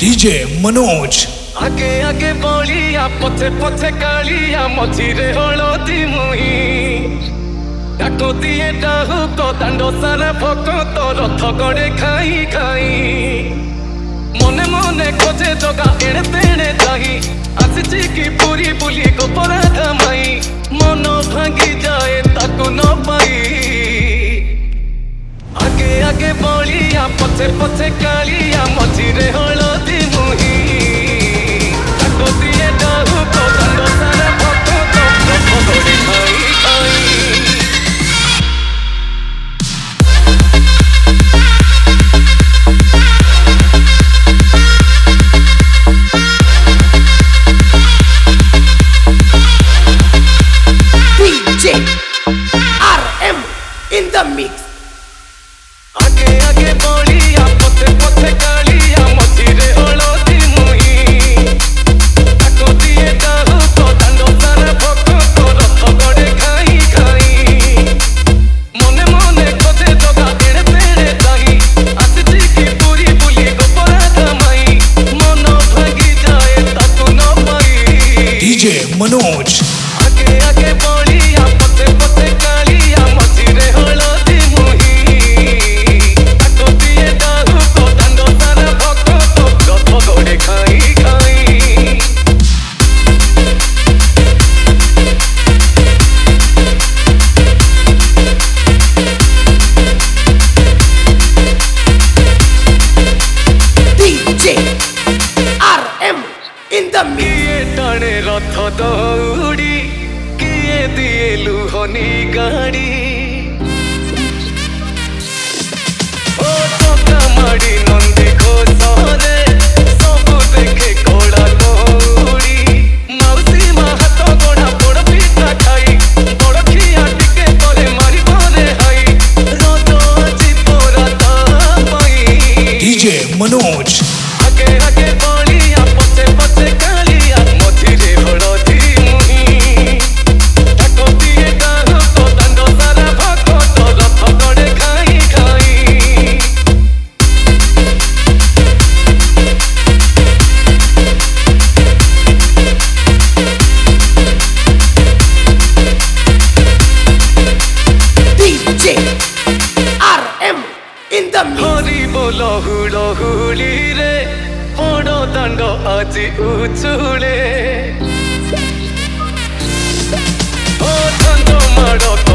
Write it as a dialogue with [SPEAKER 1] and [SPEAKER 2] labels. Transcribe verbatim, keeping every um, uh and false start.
[SPEAKER 1] DJ Manoj
[SPEAKER 2] आगे आगे बलिया पथे पथे कालिया मझिरे हलदी मुही डाको दिए डाहु को दांडो सारा भक्त रथ गड़े खाई खाई मने मने खोजे जगा एड़े तेड़े जाही आसी की पूरी बुली गोपरा धमाई मन भांगी जाए ताकू न पाई आगे आगे बलिया पथे पथे कालिया मझिरे हलदी मुही डाको दिए डाहु को दांडो सारा भक्त रथ गड़े खाई खाई
[SPEAKER 3] R M in the mix.
[SPEAKER 2] आगे आगे बलिया पथे पथे कालिया मझिरे हलदी मुही डाको दिए डाहु को दांडो सारा भक्त रथ गड़े खाई खाई मने मने खोजे जगा एड़े तेड़े जाही आसी की पूरी बुली गोपरा धमाई मन भांगी जाए ताकू न पाई
[SPEAKER 1] डीजे मनोज
[SPEAKER 2] आगे आगे बलिया पथे पथे कालिया मझिरे हलदी मुही डाको दिए डाहु को दांडो सारा भक्त रथ गड़े खाई खाई
[SPEAKER 3] D J R M in the mix.
[SPEAKER 2] किए टाणे रथ दौड़ी किए दिए लुहनी गाड़ी ओ टका माड़ी नंदी घोषरे सबु देखे कोड़ा कौड़ी माउसी मा हाथ गोड़ा पोड़ पिठा खाई बड़ खिया टिके तले मारी भरे हाई रज आजी पोरा पाई
[SPEAKER 1] डीजे मनोज
[SPEAKER 2] आगे आगे बलिया पथे पथे कालिया मझिरे हलदी मुही डाको दिए डाहु को दांडो सारा भक्त रथ गड़े खाई खाई
[SPEAKER 3] D J R M in the mix.
[SPEAKER 2] हरी बोल हुड़ हुली रे बड़ दांड आज उचुले ओ दांड माड़